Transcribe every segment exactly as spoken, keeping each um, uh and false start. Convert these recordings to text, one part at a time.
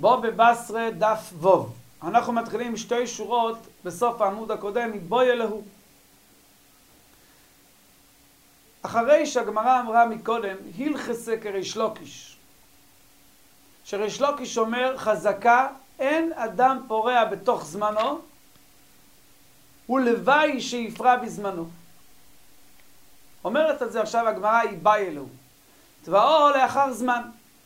בו בבשרה דף ווב. אנחנו מתחילים שתי שורות בסוף העמוד הקודם, מבוי אלוהו. אחרי שהגמרא אמרה מקודם, הלכסה כריש לוקיש. שריש לוקיש אומר, חזקה, אין אדם פורע בתוך זמנו, ולוואי שיפרע בזמנו. אומרת את זה עכשיו הגמרא, היא באי אלוהו. תבואו לאחר זמן.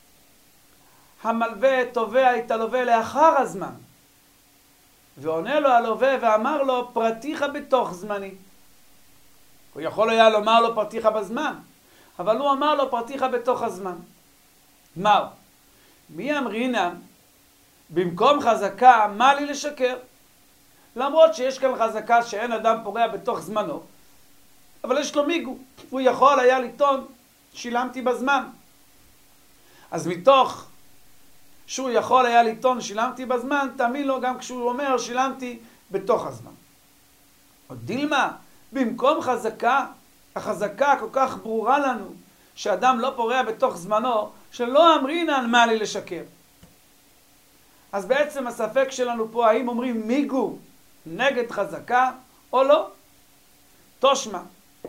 המלווה תובע את הלווה לאחר הזמן. ועונה לו הלווה ואמר לו, פרטיך בתוך זמני. הוא יכול היה לומר לו פרטיך בזמן, אבל הוא אמר לו פרטיך בתוך הזמן. מהו? מי אמרינן? במקום חזקה, מה לי לשקר? למרות שיש כאן חזקה שאין אדם פורע בתוך זמנו, אבל יש לו מיגו. הוא יכול היה לטעון, שילמתי בזמן. אז מתוך שהוא יכול היה לטעון, שילמתי בזמן, תאמין לו גם כשהוא אומר, שילמתי בתוך הזמן. עוד דילמה, במקום חזקה, החזקה כל כך ברורה לנו, שאדם לא פורע בתוך זמנו, שלא אמרינן מה לי לשקר. אז בעצם הספק שלנו פה, האם אומרים מיגו נגד חזקה או לא? תושמה.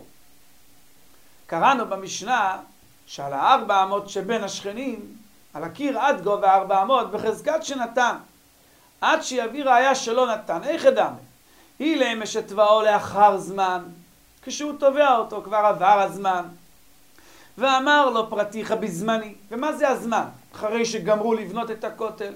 קראנו במשנה שעל הארבע אמות שבין השכנים, על הקיר עד גובה ארבע אמות, בחזקת שנתן, עד שיביא ראיה שלא נתן. איך אדם? היא להם שתבעו לאחר זמן, כשהוא תובע אותו כבר עבר הזמן, ואמר לו פרטיך בזמני. ומה זה הזמן? אחרי שגמרו לבנות את הכותל.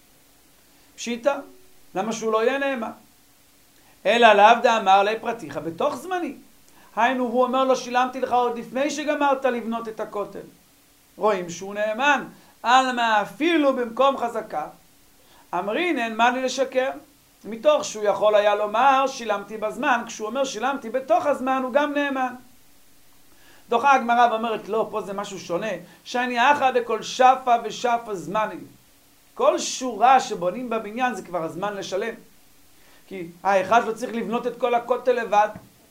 פשיטה, למה שהוא לא יהיה נאמן? אלא לאו דאמר לי פרטיך בתוך זמני. היינו, הוא אומר לו, שילמתי לך עוד לפני שגמרת לבנות את הכותל. רואים שהוא נאמן. על מה אפילו במקום חזקה, אמרינן מה לי לשקר? מתוך שהוא יכול היה לומר, שילמתי בזמן, כשהוא אומר שילמתי בתוך הזמן, הוא גם נאמן. דוחה הגמרא ואומרת, לא, פה זה משהו שונה. שאני אחא דכל שפע ושפע זמני. כל שורה שבונים בבניין זה כבר הזמן לשלם. כי האחד לא צריך לבנות את כל הכותל לבד.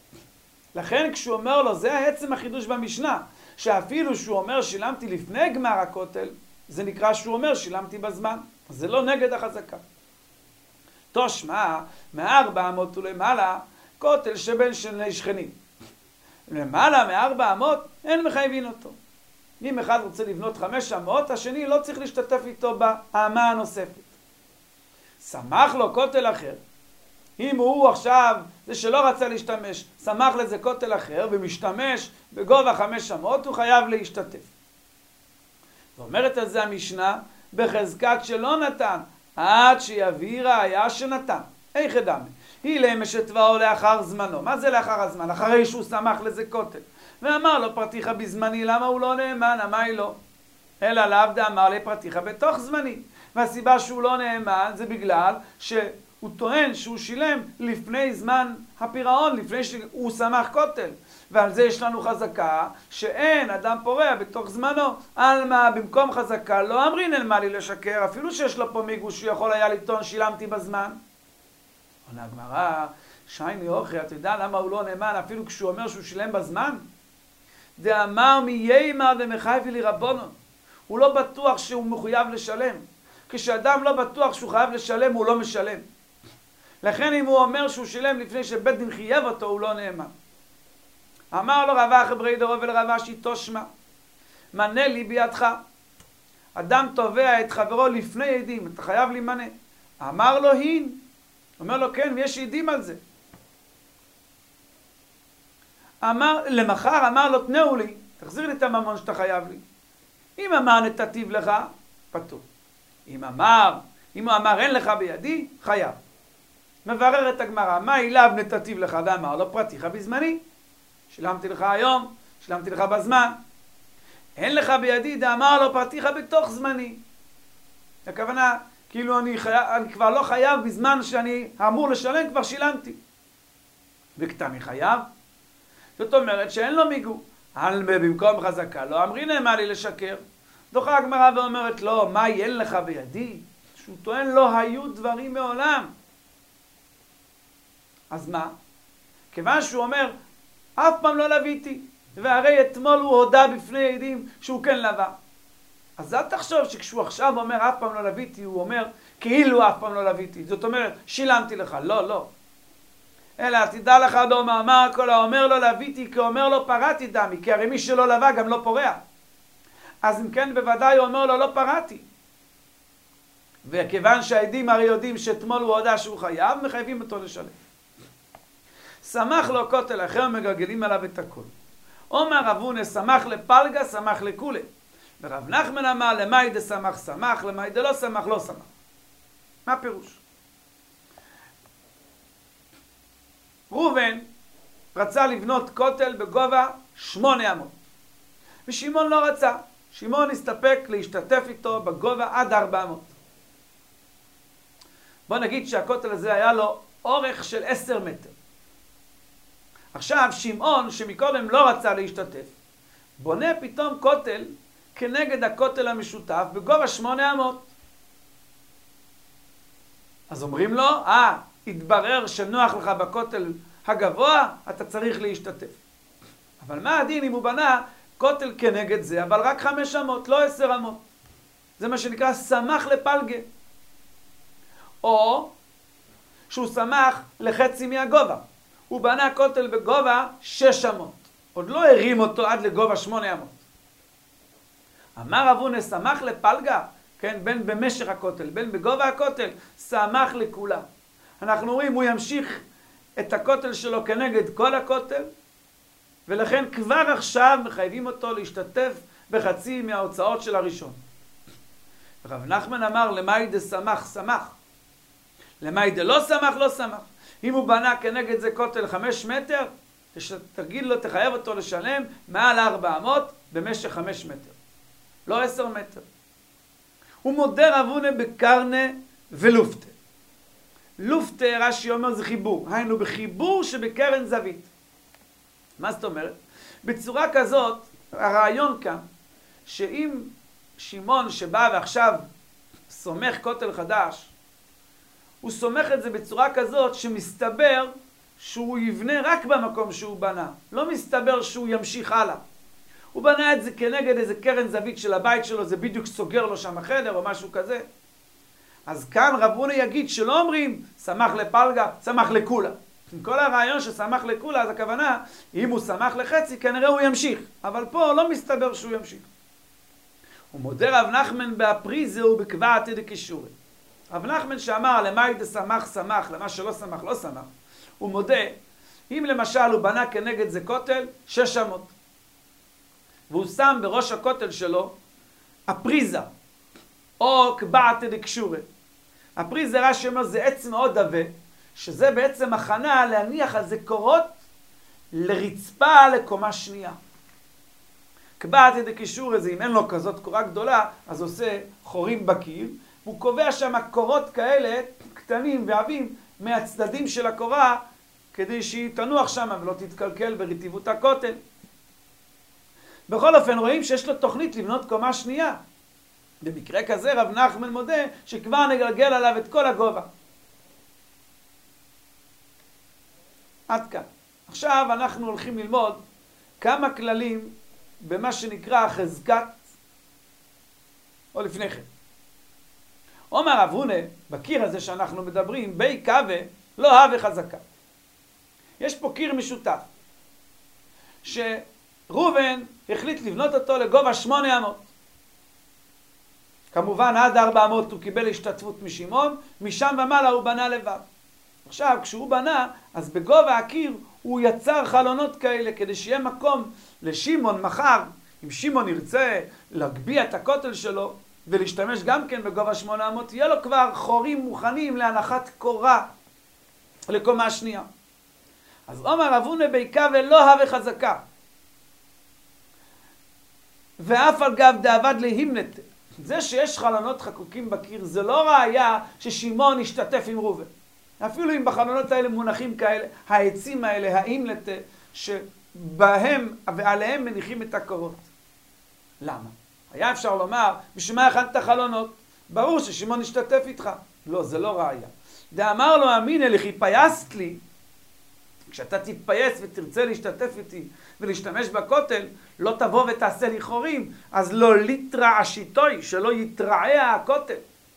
לכן כשהוא אומר לו, זה העצם החידוש במשנה, שאפילו שהוא אומר שילמתי לפני גמר הכותל, זה נקרא שהוא אומר שילמתי בזמן. זה לא נגד החזקה. תושמה, מארבע אמות ולמעלה, כותל שבין שני שכנים. למעלה מארבע אמות, אין מחייבים אותו. אם אחד רוצה לבנות חמש אמות, השני לא צריך להשתתף איתו באמה הנוספת. שמח לו כותל אחר. אם הוא עכשיו, זה שלא רצה להשתמש, שמח לזה כותל אחר, ומשתמש בגובה חמש אמות, הוא חייב להשתתף. ואומרת על זה המשנה, בחזקת שלא נתן, עד שיביא ראיה שנתן. איך אדם? היא להם שתבעו לאחר זמנו. מה זה לאחר הזמן? אחרי שהוא שמח לזה כותל. ואמר לו פרטיך בזמני, למה הוא לא נאמן? אמי לא. אלא לאו דאמר לי פרטיך בתוך זמני. והסיבה שהוא לא נאמן זה בגלל שהוא טוען שהוא שילם לפני זמן הפירעון, לפני שהוא שמח כותל. ועל זה יש לנו חזקה שאין אדם פורע בתוך זמנו. על מה במקום חזקה לא אמרין אל מה לי לשקר, אפילו שיש לו פה מיגוש שהוא יכול היה לטעון שילמתי בזמן. עונה הגמרא, שייני אוכי, אתה יודע למה הוא לא נאמן אפילו כשהוא אומר שהוא שילם בזמן? דאמר מי יימר דמחייבי לי רבונו. הוא לא בטוח שהוא מחויב לשלם. כשאדם לא בטוח שהוא חייב לשלם, הוא לא משלם. לכן אם הוא אומר שהוא שילם לפני שבית דין חייב אותו, הוא לא נאמן. אמר לו רבא חברי דרו ולרבא שיטו שמה, מנה לי בידך. אדם תובע את חברו לפני עדים, אתה חייב לי מנה. אמר לו הין. אומר לו כן, ויש עדים על זה. אמר, למחר אמר לו תנאו לי, תחזיר לי את הממון שאתה חייב לי. אם אמר נתתיו לך, פטור. אם אמר, אם הוא אמר אין לך בידי, חייב. מברר את הגמרא, מה אליו נתתיו לך? ואמר לו פרטיך בזמני. שילמתי לך היום, שילמתי לך בזמן. אין לך בידי, דאמר לו פרטיך בתוך זמני. הכוונה, כאילו אני, חי... אני כבר לא חייב בזמן שאני אמור לשלם, כבר שילמתי. וכתמי חייב. זאת אומרת שאין לו מיגו. על במקום חזקה, לא אמרינן מה לי לשקר. דוחה הגמרא ואומרת לו, מה אין לך בידי? שהוא טוען לא היו דברים מעולם. אז מה? כיוון שהוא אומר, אף פעם לא לוויתי, והרי אתמול הוא הודע בפני עדים שהוא כן לווה. אז אל תחשוב שכשהוא עכשיו אומר אף פעם לא לוויתי, הוא אומר כאילו אף פעם לא לוויתי. זאת אומרת, שילמתי לך. לא, לא. אלא תדע לך דומה, מה כל האומר לא לוויתי, כי אומר לא פרעתי דמי, כי הרי מי שלא לווה גם לא פורע. אז אם כן, בוודאי הוא אומר לו לא פרעתי. וכיוון שהעדים הרי יודעים שאתמול הוא הודע שהוא חייב, מחייבים אותו לשלם. שמח לו כותל אחר, מגלגלים עליו את הכל. אומר רב הונא שמח לפלגה, שמח לכולה. ורב נחמן אמר למאי דשמח שמח, למאי דלא שמח לא שמח. מה פירוש? ראובן רצה לבנות כותל בגובה שמונה אמות. ושמעון לא רצה. שמעון הסתפק להשתתף איתו בגובה עד ארבע אמות. בוא נגיד שהכותל הזה היה לו אורך של עשר מטר. עכשיו שמעון שמקודם לא רצה להשתתף, בונה פתאום כותל כנגד הכותל המשותף בגובה שמונה אמות. אז אומרים לו, אה, התברר שנוח לך בכותל הגבוה, אתה צריך להשתתף. אבל מה הדין אם הוא בנה כותל כנגד זה, אבל רק חמש אמות, לא עשר אמות? זה מה שנקרא שמח לפלגה. או שהוא שמח לחצי מהגובה. הוא בנה כותל בגובה שש אמות. עוד לא הרים אותו עד לגובה שמונה אמות. אמר רב הונא שמח לפלגה, כן, בין במשך הכותל, בין בגובה הכותל, שמח לכולה. אנחנו רואים, הוא ימשיך את הכותל שלו כנגד כל הכותל, ולכן כבר עכשיו מחייבים אותו להשתתף בחצי מההוצאות של הראשון. רב נחמן אמר, למאי דשמח שמח, למאי דלא שמח לא שמח. אם הוא בנה כנגד זה כותל חמש מטר, תגיד לו, תחייב אותו לשלם מעל ארבע אמות במשך חמש מטר, לא עשר מטר. הוא מודה רב הונא בקרנה ולופתה. לופתה, רש"י אומר, זה חיבור. היינו בחיבור שבקרן זווית. מה זאת אומרת? בצורה כזאת, הרעיון כאן, שאם שמעון שבא ועכשיו סומך כותל חדש, הוא סומך את זה בצורה כזאת שמסתבר שהוא יבנה רק במקום שהוא בנה. לא מסתבר שהוא ימשיך הלאה. הוא בנה את זה כנגד איזה קרן זווית של הבית שלו, זה בדיוק סוגר לו שם החדר או משהו כזה. אז כאן רב הונא יגיד שלא אומרים שמח לפלגה, שמח לכולה. עם כל הרעיון ששמח לכולה, אז הכוונה, אם הוא שמח לחצי, כנראה הוא ימשיך. אבל פה לא מסתבר שהוא ימשיך. הוא מודה רב נחמן באפריזה ובקבעתא דקשורי. רב נחמן שאמר למאי דשמח שמח, למה שלא שמח לא שמח, הוא מודה, אם למשל הוא בנה כנגד זה כותל שש אמות, והוא שם בראש הכותל שלו אפריזה, או קבעתא דקשורי. הפריזה, רש"י אומר, זה עץ מאוד עבה, שזה בעצם הכנה להניח על זה קורות לרצפה לקומה שנייה. קבעתא דקשורי זה אם אין לו כזאת קורה גדולה, אז עושה חורים בקיר, והוא קובע שם קורות כאלה קטנים ועבים מהצדדים של הקורה, כדי שהיא תנוח שם ולא תתקלקל ברטיבות הכותל. בכל אופן רואים שיש לו תוכנית לבנות קומה שנייה. במקרה כזה רב נחמן מודה שכבר נגלגל עליו את כל הגובה. עד כאן. עכשיו אנחנו הולכים ללמוד כמה כללים במה שנקרא חזקת, או לפני כן. אומר רב הונא, בקיר הזה שאנחנו מדברים, בי קווה לא הווה חזקה. יש פה קיר משותף, שראובן החליט לבנות אותו לגובה שמונה אמות. כמובן עד ארבע אמות הוא קיבל השתתפות משמעון, משם ומעלה הוא בנה לבד. עכשיו כשהוא בנה, אז בגובה הקיר הוא יצר חלונות כאלה, כדי שיהיה מקום לשמעון מחר, אם שמעון ירצה להגביה את הכותל שלו, ולהשתמש גם כן בגובה שמונה אמות, יהיה לו כבר חורים מוכנים להנחת קורה לקומה שנייה. אז אומר רב הונא בי קווה לא הווה חזקה. ואף על גב דאבד להימנתא. זה שיש חלונות חקוקים בקיר, זה לא ראיה ששמעון ישתתף עם ראובן. אפילו אם בחלונות האלה מונחים כאלה, העצים האלה, ההימנתא, שבהם ועליהם מניחים את הקורות. למה? היה אפשר לומר, בשביל מה הכנת חלונות? ברור ששמעון ישתתף איתך. לא, זה לא ראיה. דאמר לו אמינא לכי פייסת לי, כשאתה תתפייס ותרצה להשתתף איתי ולהשתמש בכותל, לא תבוא ותעשה לי חורים, אז לא ליטרע השיטוי, שלא יתרעע הכותל.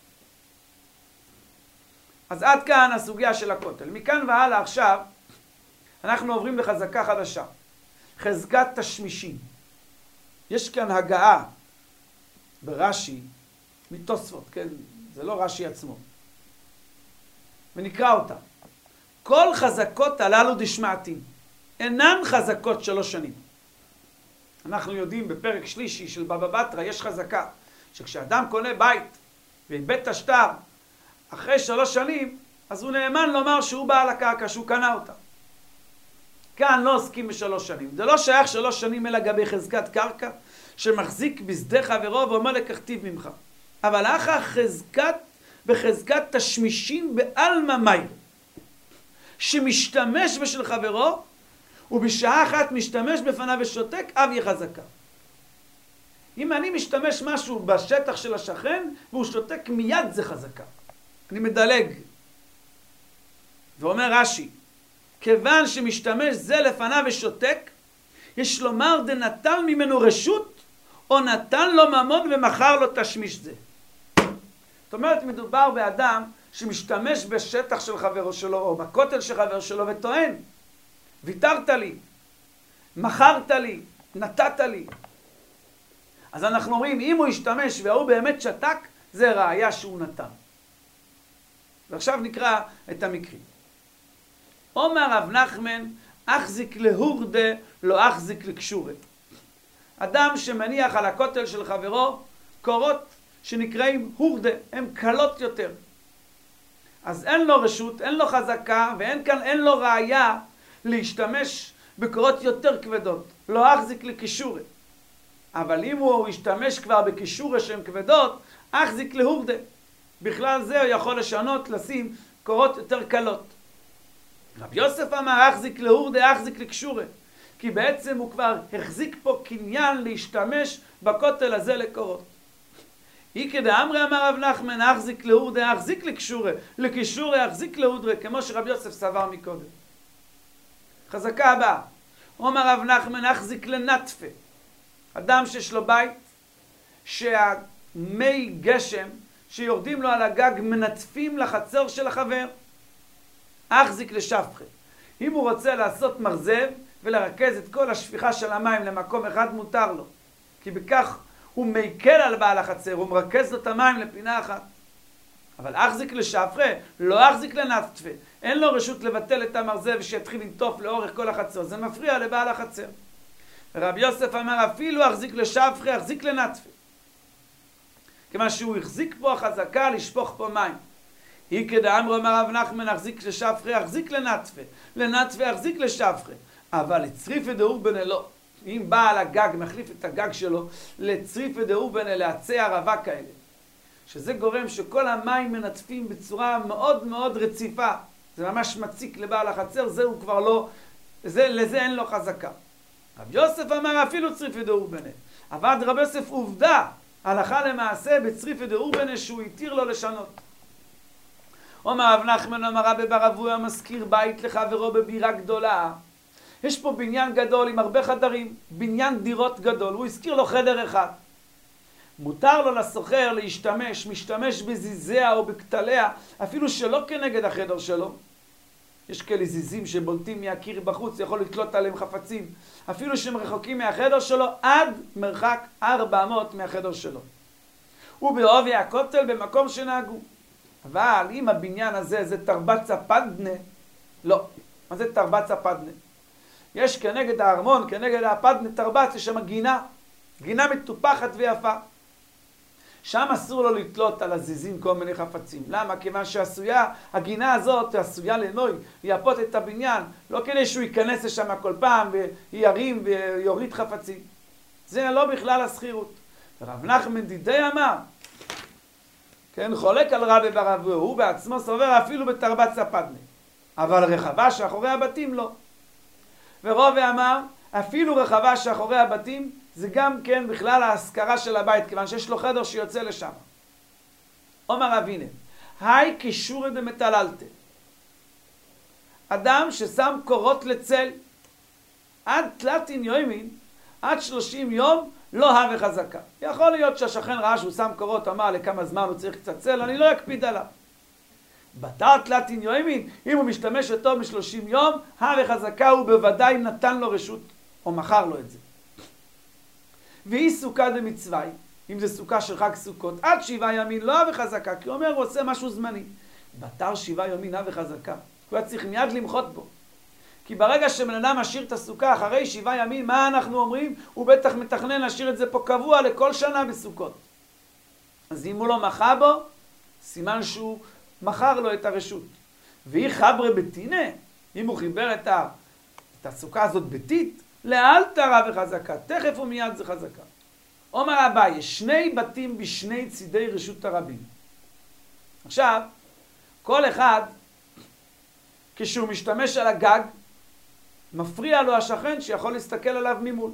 אז עד כאן הסוגיה של הכותל. מכאן והלאה עכשיו, אנחנו עוברים לחזקה חדשה. חזקת תשמישים. יש כאן הגעה ברש"י, מתוספות, כן? זה לא רש"י עצמו. ונקרא אותה. כל חזקות הללו דשמעתין, אינן חזקות שלוש שנים. אנחנו יודעים בפרק שלישי של בבא בתרא, יש חזקה, שכשאדם קונה בית ובית השטר, אחרי שלוש שנים, אז הוא נאמן לומר שהוא בעל הקרקע, שהוא קנה אותה. כאן לא עוסקים בשלוש שנים. זה לא שייך שלוש שנים אלא גבי חזקת קרקע, שמחזיק בשדה חברו ואומר לקחתיו ממך. אבל אחר חזקת בחזקת תשמישים בעלמא מאי, שמשתמש בשל חברו, ובשעה אחת משתמש בפניו ושותק, אב יהיה חזקה. אם אני משתמש משהו בשטח של השכן, והוא שותק מיד זה חזקה. אני מדלג. ואומר רש"י, כיוון שמשתמש זה לפניו ושותק, יש לומר דנטל ממנו רשות, או נתן לו ממון ומכר לו תשמיש זה. זאת אומרת, מדובר באדם שמשתמש בשטח של חברו שלו, או בכותל של חבר שלו, וטוען, ויתרת לי, מכרת לי, נתת לי. אז אנחנו אומרים, אם הוא ישתמש והוא באמת שתק, זה ראיה שהוא נתן. ועכשיו נקרא את המקרים. אומר רב נחמן, אחזיק להורדה, לא אחזיק לקשורה. אדם שמניח על הכותל של חברו קורות שנקראים הורדה, הם קלות יותר. אז אין לו רשות, אין לו חזקה, ואין כאן, אין לו ראיה להשתמש בקורות יותר כבדות. לא אחזיק לקישורה. אבל אם הוא ישתמש כבר בקישורה שהן כבדות, אחזיק להורדה. בכלל זה הוא יכול לשנות, לשים קורות יותר קלות. רב יוסף אמר, אחזיק להורדה, אחזיק לקשורה. כי בעצם הוא כבר החזיק פה קניין להשתמש בכותל הזה לקורות. אי כדאמרי אמר רב נחמן, אחזיק להורדה, אחזיק לקשורה. לקישורה, אחזיק להורדה, כמו שרב יוסף סבר מקודם. חזקה הבאה. אומר רב נחמן, אחזיק לנטפה. אדם שיש לו בית, שהמי גשם שיורדים לו על הגג מנטפים לחצר של החבר, אחזיק לשפחה. אם הוא רוצה לעשות מרזב ולרכז את כל השפיכה של המים למקום אחד, מותר לו. כי בכך הוא מקל על בעל החצר, הוא מרכז לו את המים לפינה אחת. אבל אחזיק לשפחה, לא אחזיק לנטפה. אין לו רשות לבטל את המרזב ושיתחיל לנטוף לאורך כל החצר. זה מפריע לבעל החצר. רב יוסף אמר, אפילו אחזיק לשפחה, אחזיק לנטפה. כיוון שהוא החזיק פה החזקה לשפוך פה מים. היא כדאמר אמר רב נחמן, אחזיק לשפחה, אחזיק לנטפה. לנטפה, אחזיק לשפחה. אבל לצריפי דאורבנה לא. אם בעל הגג מחליף את הגג שלו לצריפי דאורבנה, לעצי ערבה כאלה. שזה גורם שכל המים מנטפים בצורה מאוד מאוד רציפה. זה ממש מציק לבעל החצר, זה הוא כבר לא, זה, לזה אין לו חזקה. רב יוסף אמר אפילו צריפי דאורבנה. עבד רב יוסף עובדה, הלכה למעשה בצריפי דאורבנה שהוא התיר לו לשנות. אומר רב נחמן אמר רבי בר אבויה, מזכיר בית לחברו בבירה גדולה. יש פה בניין גדול עם הרבה חדרים, בניין דירות גדול, הוא הזכיר לו חדר אחד. מותר לו לסוחר להשתמש, משתמש בזיזיה או בכתליה, אפילו שלא כנגד החדר שלו. יש כאלה זיזים שבולטים מהקיר בחוץ, יכול לתלות עליהם חפצים, אפילו שהם רחוקים מהחדר שלו, עד מרחק ארבע מאות מהחדר שלו. ובעובי הכותל במקום שנהגו. אבל אם הבניין הזה זה תרבצה פדנה, לא. מה זה תרבצה פדנה? יש כנגד הארמון, כנגד הפדנה תרבץ, יש שם גינה, גינה מטופחת ויפה. שם אסור לו לתלות על הזיזים כל מיני חפצים. למה? כיוון שעשויה, הגינה הזאת עשויה לנוי, יפות את הבניין, לא כדי שהוא ייכנס לשם כל פעם וירים ויוריד חפצים. זה לא בכלל הסחירות. רב נחמן דידי אמר, כן, חולק על רבי בר אבויה, הוא בעצמו סובר אפילו בתרבץ הפדנה. אבל רחבה שאחורי הבתים לא. ורובי אמר, אפילו רחבה שאחורי הבתים, זה גם כן בכלל ההשכרה של הבית, כיוון שיש לו חדר שיוצא לשם. אומר אבינה, היי קישורי דמטללתה. אדם ששם קורות לצל, עד תלתין יומין, עד שלושים יום, לא הווה חזקה. יכול להיות שהשכן ראה שהוא שם קורות, אמר לכמה זמן הוא צריך קצת צל, אני לא אקפיד עליו. בתר תלתין יומין, אם הוא משתמש אותו משלושים יום, הווה חזקה הוא בוודאי נתן לו רשות, או מכר לו את זה. והיא סוכה דמצווי, אם זה סוכה של חג סוכות, עד שבעה ימין לא הווה חזקה, כי הוא אומר הוא עושה משהו זמני. בתר שבעה ימין הווה חזקה, הוא היה צריך מיד למחות בו. כי ברגע שבן אדם משאיר את הסוכה אחרי שבעה ימים, מה אנחנו אומרים? הוא בטח מתכנן להשאיר את זה פה קבוע לכל שנה בסוכות. אז אם הוא לא מחה בו, סימן שהוא מכר לו את הרשות. והיא חברה בתינה, אם הוא חיבר את, ה... את הסוכה הזאת בתית, לאלתר הווה חזקה, תכף ומיד זה חזקה. אומר אביי, יש שני בתים בשני צידי רשות הרבים. עכשיו, כל אחד, כשהוא משתמש על הגג, מפריע לו השכן שיכול להסתכל עליו ממול.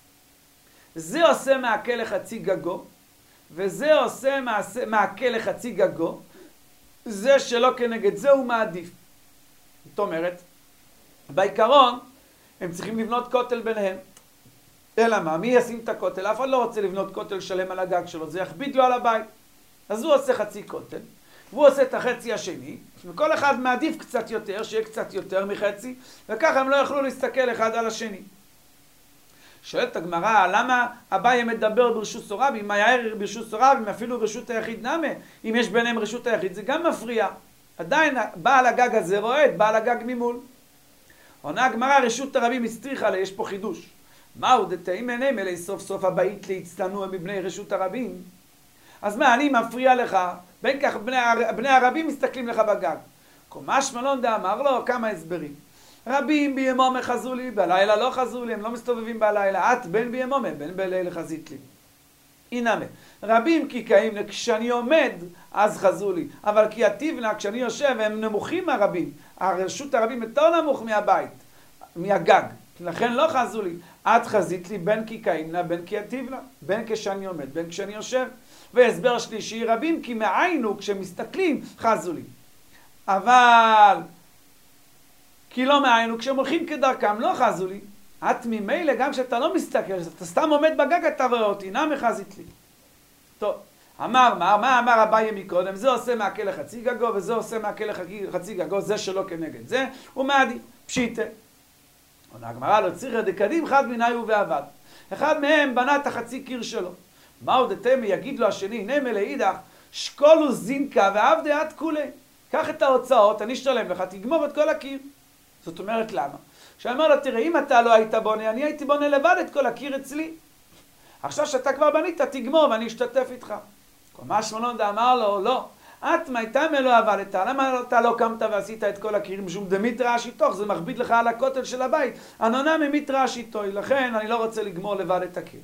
זה עושה מעקה לחצי גגו, וזה עושה מעקה לחצי גגו, זה שלא כנגד זה הוא מעדיף. זאת אומרת, בעיקרון, הם צריכים לבנות כותל ביניהם. אלא מה? מי ישים את הכותל? אף אחד לא רוצה לבנות כותל שלם על הגג שלו, זה יכביד לו על הבית. אז הוא עושה חצי כותל, והוא עושה את החצי השני, וכל אחד מעדיף קצת יותר, שיהיה קצת יותר מחצי, וככה הם לא יכלו להסתכל אחד על השני. שואלת הגמרא, למה אביי מדבר ברשות סורבים? מה יאיר ברשות סורבים, אפילו ברשות היחיד נמה? אם יש ביניהם רשות היחיד, זה גם מפריע. עדיין בעל הגג הזה רואה את בעל הגג ממול. עונה הגמרא, רשות הרבים הסתריכה לה, יש פה חידוש. מהו דתאים עיניהם אלי סוף סוף הבית להצטנוע מבני רשות הרבים? אז מה, אני מפריע לך? בין כך בני, בני הרבים מסתכלים לך בגג. קומש מלון דאמר לו כמה הסברים. רבים בימום חזו לי, בלילה לא חזו לי, הם לא מסתובבים בלילה. את בין בימום, בין בלילה חזית לי. אינמה, רבים כי קיים כשאני עומד, אז חזו לי. אבל כי התיבנה, כשאני יושב, הם נמוכים מהרבים. הרשות הרבים יותר נמוך מהבית, מהגג. לכן לא חזו לי. את חזית לי בין כי קיימנה, בין כי התיבנה. בין כשאני עומד, בין כשאני יושב. והסבר שלישי, רבים כי מעיינו, כשמסתכלים, חזו לי. אבל כי לא מעיינו, כשהם הולכים כדרכם, לא חזו לי. את ממילא, גם כשאתה לא מסתכל, אתה סתם עומד בגג, אתה רואה אותי, נא מחזית לי. טוב, אמר, מה, מה אמר אביי מקודם? זה עושה מעקה לחצי גגו, וזה עושה מעקה לחצי גגו, זה שלא כנגד זה, הוא מעדיף, פשיטה. עונה הגמרא, לא צריך דקדים, אחד מיני ועבד. אחד מהם בנה את החצי קיר שלו. מהו דתמי, יגיד לו השני, נמה לאידך, שקולו זינקה ועבדי עד כולי. קח את ההוצאות, אני אשתלם לך, תגמור את כל הקיר. זאת אומרת, למה? שאמר לו, תראה, אם אתה לא היית בונה, אני הייתי בונה לבד את כל הקיר אצלי. עכשיו שאתה כבר בנית, תגמור ואני אשתתף איתך. קומה שמונון אמר לו, לא, את מייתה מלא עבדת, למה אתה לא קמת ועשית את כל הקיר? משום דמיתרא שיתוך, זה מכביד לך על הכותל של הבית. אנונה ממיתרא שיתוי, לכן אני לא רוצה לגמור לבד את הקיר.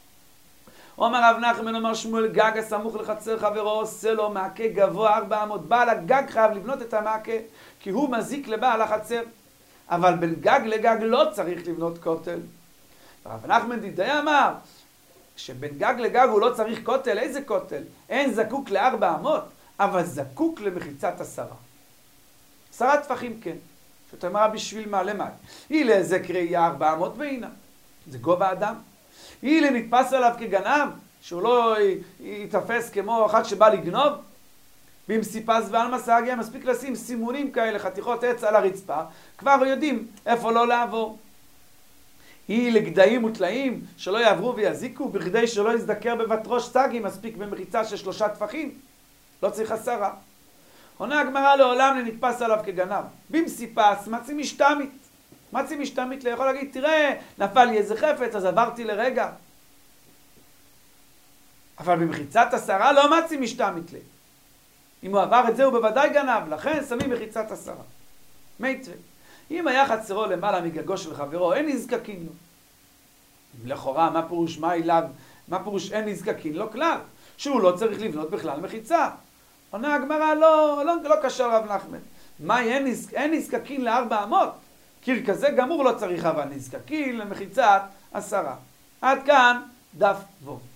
אומר רב נחמן, אומר שמואל, גג הסמוך לחצר חברו עושה לו מעקה גבוה ארבע אמות. בעל הגג חייב לבנות את המעקה, כי הוא מזיק לבעל החצר. אבל בין גג לגג לא צריך לבנות כותל. רב נחמן דידי אמר, שבין גג לגג הוא לא צריך כותל. איזה כותל? אין זקוק לארבע אמות, אבל זקוק למחיצת עשרה. עשרה טפחים כן. שאתה אומר, בשביל מה? למה? היא לאיזה קריאה ארבע אמות והנה. זה גובה אדם. היא לנתפס עליו כגנב, שהוא לא יתפס כמו אחד שבא לגנוב. ואם סיפס ועל מסעגיה, מספיק לשים סימונים כאלה, חתיכות עץ על הרצפה, כבר יודעים איפה לא לעבור. היא לגדיים וטלאים, שלא יעברו ויזיקו, בכדי שלא יזדקר בבת ראש סגי, מספיק במחיצה של שלושה טפחים. לא צריך עשרה. עונה הגמרא, לעולם לנתפס עליו כגנב. ואם סיפס, מצי משתמית. מצי משתמית ליכול להגיד, תראה, נפל לי איזה חפץ, אז עברתי לרגע. אבל במחיצת עשרה לא מצי משתמית לי. אם הוא עבר את זה, הוא בוודאי גנב, לכן שמים מחיצת עשרה. מיטרי. אם היה חצרו למעלה מגגו של חברו, אין נזקקין לו. לכאורה, מה פירוש מה אליו? מה פירוש אין נזקקין לו? כלל. שהוא לא צריך לבנות בכלל מחיצה. עונה הגמרא, לא, לא, לא קשר רב נחמן. מה, אין, נזק, אין נזקקין לארבע אמות? קיר כזה גמור לא צריך, אבל נזקקין למחיצת עשרה. עד כאן, דף וו.